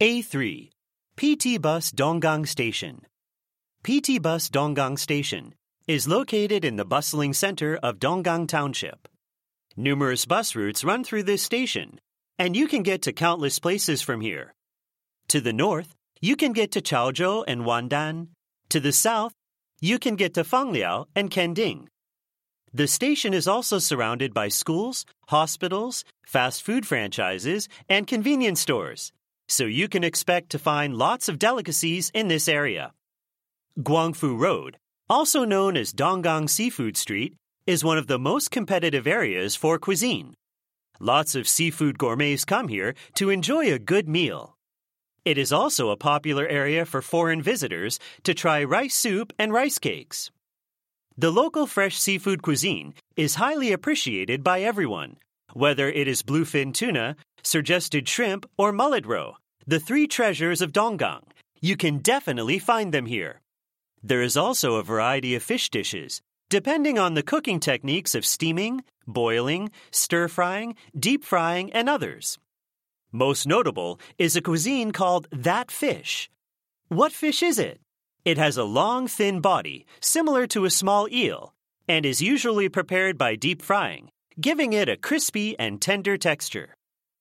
A3. PT Bus Donggang Station. PT Bus Donggang Station is located in the bustling center of Donggang Township. Numerous bus routes run through this station, and you can get to countless places from here. To the north, you can get to Chaozhou and Wandan. To the south, you can get to Fangliao and Kending. The station is also surrounded by schools, hospitals, fast food franchises, and convenience stores, so you can expect to find lots of delicacies in this area. Guangfu Road, also known as Donggang Seafood Street, is one of the most competitive areas for cuisine. Lots of seafood gourmets come here to enjoy a good meal. It is also a popular area for foreign visitors to try rice soup and rice cakes. The local fresh seafood cuisine is highly appreciated by everyone, whether it is bluefin tuna, suggested shrimp, or mullet roe, the three treasures of Donggang. You can definitely find them here. There is also a variety of fish dishes, depending on the cooking techniques of steaming, boiling, stir-frying, deep-frying, and others. Most notable is a cuisine called that fish. What fish is it? It has a long, thin body, similar to a small eel, and is usually prepared by deep frying, giving it a crispy and tender texture.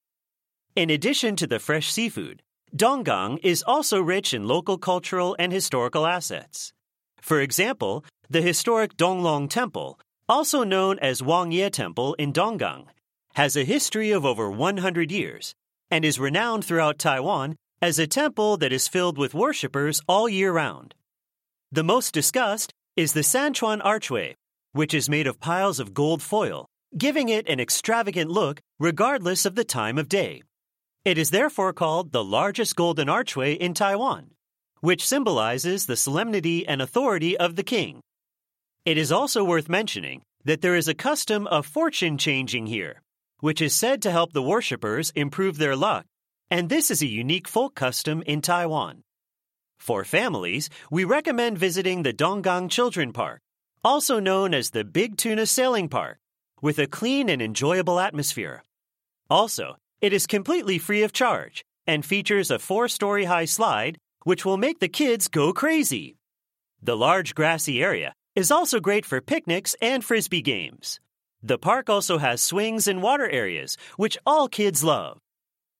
In addition to the fresh seafood, Donggang is also rich in local cultural and historical assets. For example, the historic Donglong Temple, also known as Wangye Temple in Donggang, has a history of over 100 years and is renowned throughout Taiwan as a temple that is filled with worshippers all year round. The most discussed is the Sanchuan Archway, which is made of piles of gold foil, giving it an extravagant look regardless of the time of day. It is therefore called the largest golden archway in Taiwan, which symbolizes the solemnity and authority of the king. It is also worth mentioning that there is a custom of fortune changing here, which is said to help the worshippers improve their luck, and this is a unique folk custom in Taiwan. For families, we recommend visiting the Donggang Children Park, also known as the Big Tuna Sailing Park, with a clean and enjoyable atmosphere. Also, it is completely free of charge and features a 4-story high slide, which will make the kids go crazy. The large grassy area is also great for picnics and frisbee games. The park also has swings and water areas, which all kids love.